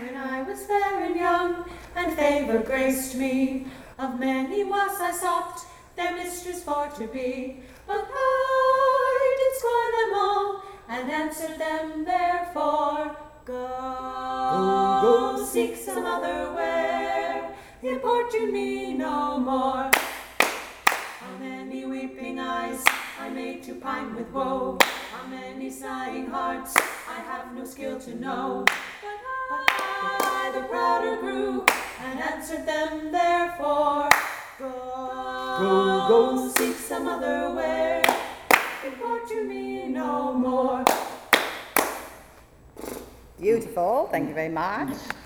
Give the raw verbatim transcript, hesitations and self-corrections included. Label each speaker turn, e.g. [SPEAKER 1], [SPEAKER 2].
[SPEAKER 1] When I was fair and young, and favour graced me, of many was I sought their mistress for to be. But I did scorn them all, and answered them therefore, Go, go, go seek some other where, importune me no more. How many weeping eyes I made to pine with woe, how many sighing hearts I have no skill to know. But I the prouder grew, and answered them therefore, Go, go, go seek some other where, importune me no more.
[SPEAKER 2] Beautiful, thank you very much.